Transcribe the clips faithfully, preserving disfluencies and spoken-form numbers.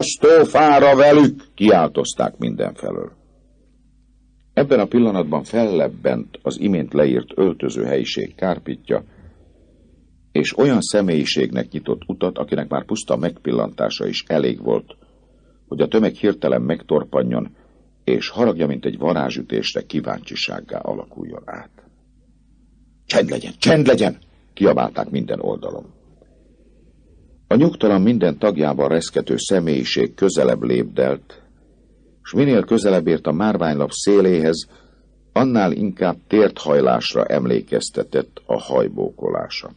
akasztófára velük, kiáltozták mindenfelől. Ebben a pillanatban fellebbent az imént leírt öltözőhelyiség kárpitja, és olyan személyiségnek nyitott utat, akinek már puszta megpillantása is elég volt, hogy a tömeg hirtelen megtorpanjon, és haragja, mint egy varázsütésre kíváncsisággá alakuljon át. Csend legyen, csend legyen! Kiabálták minden oldalon. A nyugtalan minden tagjában reszkető személyiség közelebb lépdelt, s minél közelebb ért a márványlap széléhez, annál inkább térthajlásra emlékeztetett a hajbókolása.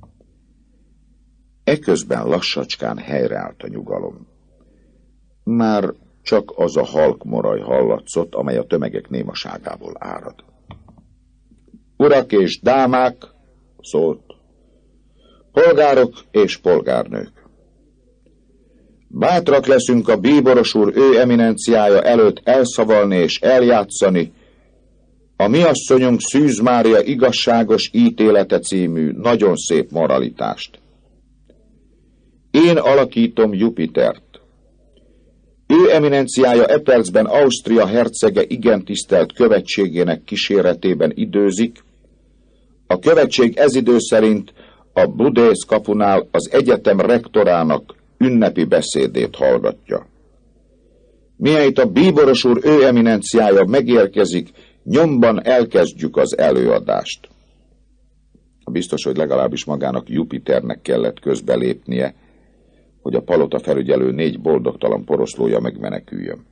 Eközben lassacskán helyreállt a nyugalom. Már csak az a halk moraj hallatszott, amely a tömegek némaságából árad. Urak és dámák, szólt, polgárok és polgárnők. Bátrak leszünk a bíboros úr ő eminenciája előtt elszavalni és eljátszani a mi asszonyunk Szűz Mária igazságos ítélete című nagyon szép moralitást. Én alakítom Jupitert. Ő eminenciája e percben Ausztria hercege igen tisztelt követségének kíséretében időzik. A követség ez idő szerint a Budész kapunál az egyetem rektorának ünnepi beszédét hallgatja. Mihelyt a bíboros úr ő eminenciája megérkezik, nyomban elkezdjük az előadást. Biztos, hogy legalábbis magának Jupiternek kellett közbelépnie, hogy a palota felügyelő négy boldogtalan poroszlója megmeneküljön.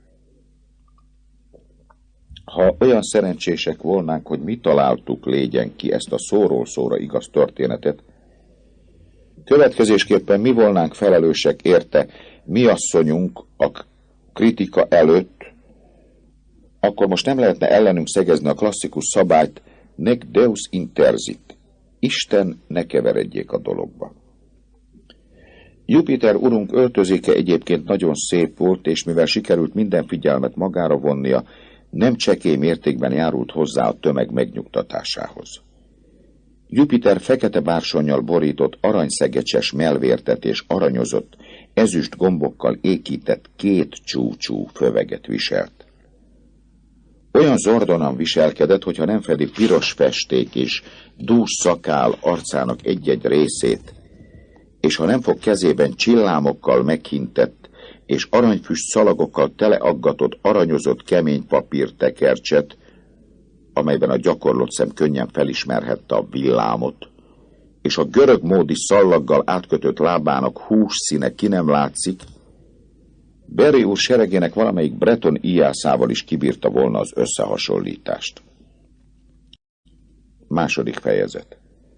Ha olyan szerencsések volnánk, hogy mi találtuk légyen ki ezt a szóról szóra igaz történetet, következésképpen mi volnánk felelősek érte, mi asszonyunk a kritika előtt, akkor most nem lehetne ellenünk szegezni a klasszikus szabályt, nec Deus interzit. Isten ne keveredjék a dologba. Jupiter urunk öltözéke egyébként nagyon szép volt, és mivel sikerült minden figyelmet magára vonnia, nem csekély mértékben járult hozzá a tömeg megnyugtatásához. Jupiter fekete bársonnyal borított, aranyszegecses mellvértet és aranyozott, ezüst gombokkal ékített két csúcsú föveget viselt. Olyan zordonan viselkedett, hogyha nem fedi piros festék és dús szakál arcának egy-egy részét, és ha nem fog kezében csillámokkal meghintett és aranyfüst szalagokkal teleaggatott, aranyozott kemény papír tekercset, amelyben a gyakorlott szem könnyen felismerhette a villámot, és a görög módi szallaggal átkötött lábának hús színe ki nem látszik, Berry úr seregének valamelyik breton íjászával is kibírta volna az összehasonlítást. Második fejezet.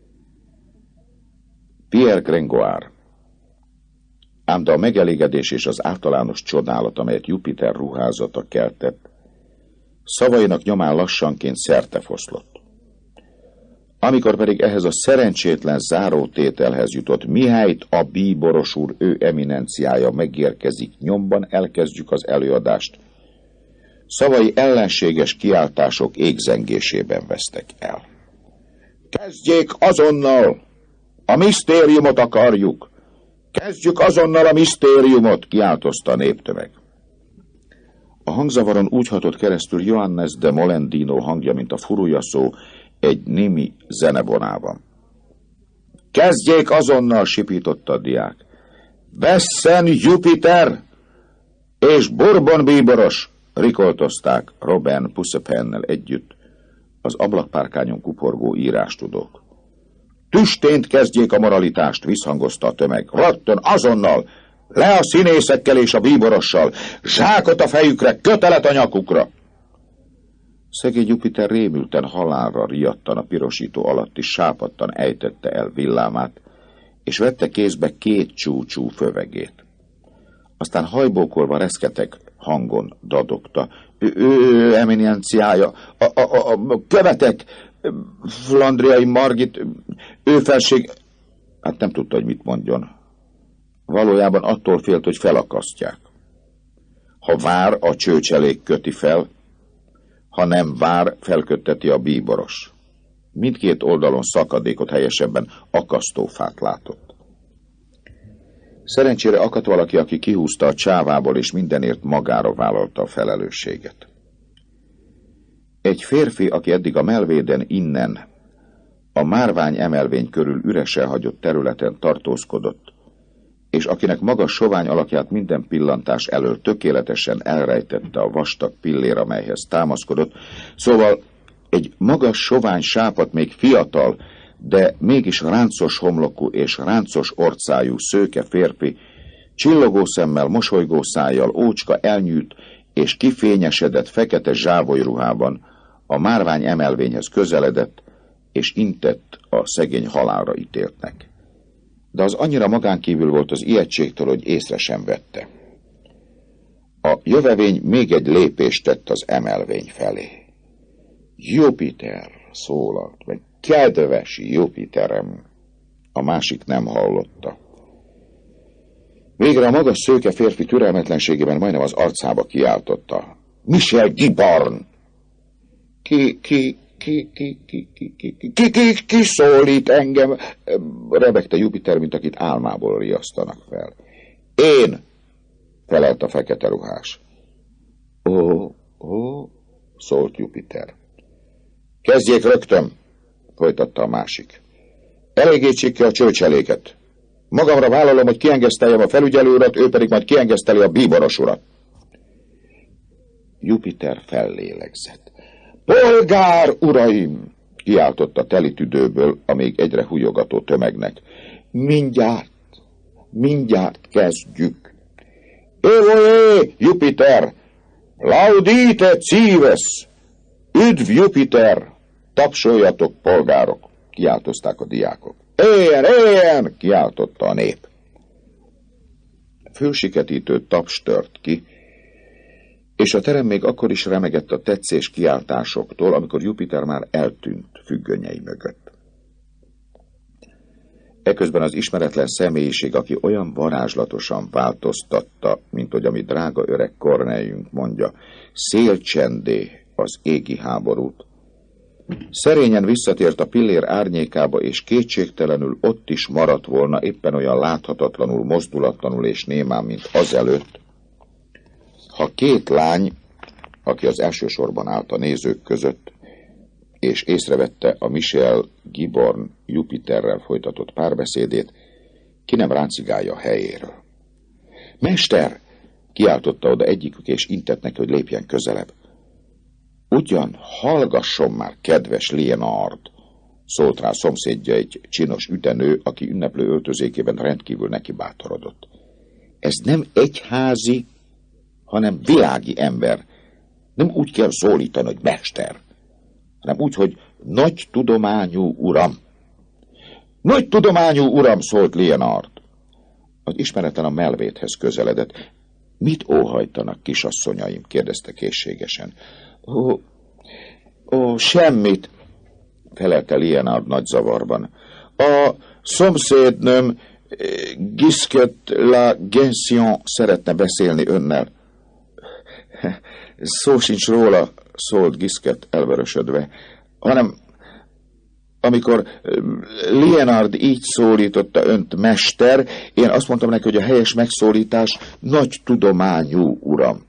Pierre Gringoire. Ám de a megelégedés és az általános csodálat, amelyet Jupiter ruházata keltett, szavainak nyomán lassanként szertefoszlott. Amikor pedig ehhez a szerencsétlen zárótételhez jutott, mihelyt a bíboros úr ő eminenciája megérkezik, nyomban elkezdjük az előadást, szavai ellenséges kiáltások égzengésében vesztek el. Kezdjék azonnal! A misztériumot akarjuk! Kezdjük azonnal a misztériumot! Kiáltozta a néptömeg. A hangzavaron úgy hatott keresztül Johannes de Molendino hangja, mint a furujaszó egy nimi zenebonában. Kezdjék azonnal, sipította a diák. Vesszen Jupiter és Bourbon bíboros, rikoltozták Robin Pussepennel együtt az ablakpárkányon kuporgó írástudók. Tüstént kezdjék a moralitást, visszhangozta a tömeg. Rögtön, azonnal, le a színészekkel és a bíborossal, zsákot a fejükre, kötelet a nyakukra. Szegény Jupiter rémülten halálra riadtan a pirosító alatt is sápadtan ejtette el villámát, és vette kézbe két csúcsú fövegét. Aztán hajbókolva reszketek hangon dadogta. Ő, ő eminenciája, a, a, a, a követek, Flandriai Margit, ő felség... Hát nem tudta, hogy mit mondjon. Valójában attól félt, hogy felakasztják. Ha vár, a csőcselék köti fel, ha nem vár, felkötteti a bíboros. Mindkét oldalon szakadékot, helyesebben akasztófát látott. Szerencsére akadt valaki, aki kihúzta a csávából, és mindenért magára vállalta a felelősséget. Egy férfi, aki eddig a Melvéden innen, a márvány emelvény körül üresen hagyott területen tartózkodott, és akinek magas sovány alakját minden pillantás elől tökéletesen elrejtette a vastag pillér, amelyhez támaszkodott, szóval egy magas sovány sápadt, még fiatal, de mégis ráncos homlokú és ráncos orcájú szőke férfi, csillogó szemmel, mosolygó szájjal, ócska elnyűt és kifényesedett fekete zsávolyruhában a márvány emelvényhez közeledett, és intett a szegény halálra ítéltnek. De az annyira magánkívül volt az ijegységtől, hogy észre sem vette. A jövevény még egy lépést tett az emelvény felé. Jupiter, szólalt meg, kedves Jupiterem! A másik nem hallotta. Végre a magas szőke férfi türelmetlenségében majdnem az arcába kiáltotta. Michel Giborn! Ki, ki, ki, ki, ki, ki, ki, ki, ki, ki, ki szólít engem? Rebegte Jupiter, mint akit álmából riasztanak fel. Én! Felelt a fekete ruhás. Ó, ó, szólt Jupiter. Kezdjék rögtön, folytatta a másik. Elégítsék ki a csőcseléket. Magamra vállalom, hogy kiengeszteljem a felügyelő urat, ő pedig majd kiengeszteli a bíboros urat. Jupiter fellélegzett. Polgár uraim! Kiáltotta teli tüdőből a még egyre hújogató tömegnek. Mindjárt, mindjárt kezdjük. Évoé, Jupiter! Laudite cives! Üdv Jupiter! Tapsoljatok, polgárok! Kiáltozták a diákok. Éljen, éljen! Kiáltotta a nép. Fölsiketítő taps tört ki, és a terem még akkor is remegett a tetszés kiáltásoktól, amikor Jupiter már eltűnt függönyei mögött. Eközben az ismeretlen személyiség, aki olyan varázslatosan változtatta, mint hogy ami drága öreg Corneliünk mondja, szélcsendé az égi háborút, szerényen visszatért a pillér árnyékába, és kétségtelenül ott is maradt volna, éppen olyan láthatatlanul, mozdulatlanul és némán, mint azelőtt, ha két lány, aki az elsősorban állt a nézők között, és észrevette a Michel Giborn Jupiterrel folytatott párbeszédét, ki nem ráncigálja a helyéről. Mester! Kiáltotta oda egyikük, és intett neki, hogy lépjen közelebb. Ugyan hallgasson már, kedves Léonard! Szólt rá szomszédja, egy csinos ütenő, aki ünneplő öltözékében rendkívül neki bátorodott. Ez nem egyházi, hanem világi ember. Nem úgy kell szólítani, hogy mester, hanem úgy, hogy nagy tudományú uram. Nagy tudományú uram, szólt Léonard. Az ismeretlen a melvéthez közeledett. Mit óhajtanak, kisasszonyaim? Kérdezte készségesen. Ó, ó, semmit, felelte Léonard nagy zavarban. A szomszédnőm Gisket la Gension szeretne beszélni önnel. Szó sincs róla, szólt Gisket elvörösödve, hanem amikor Léonard így szólította önt mester, én azt mondtam neki, hogy a helyes megszólítás nagy tudományú uram.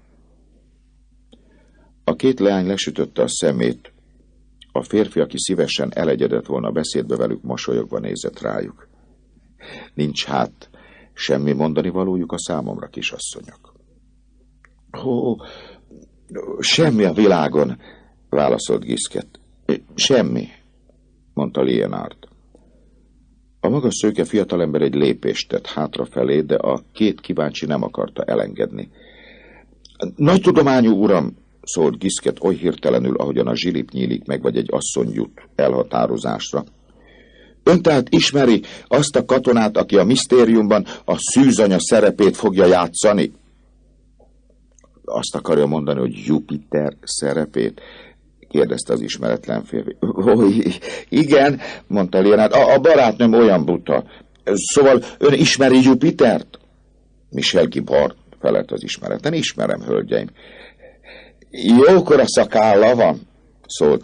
A két leány lesütötte a szemét. A férfi, aki szívesen elegyedett volna beszédbe velük, mosolyogva nézett rájuk. Nincs hát semmi mondani valójuk a számomra, kisasszonyok. Ó, semmi a világon, válaszolt Gisket. Semmi, mondta Léonard. A magas szőke fiatalember egy lépést tett hátrafelé, de a két kíváncsi nem akarta elengedni. Nagy tudományú uram, szólt Gisket oly hirtelenül, ahogyan a zsilip nyílik meg, vagy egy asszony jut elhatározásra. Ön tehát ismeri azt a katonát, aki a misztériumban a szűzanya szerepét fogja játszani? Azt akarja mondani, hogy Jupiter szerepét? Kérdezte az ismeretlen férfi. Ó, igen, mondta Léonard, a, a barátnőm olyan buta. Szóval ön ismeri Jupitert? Michel Giborn, felelt az ismeretlen. Ismerem, hölgyeim. Jókora szakálla van, szólt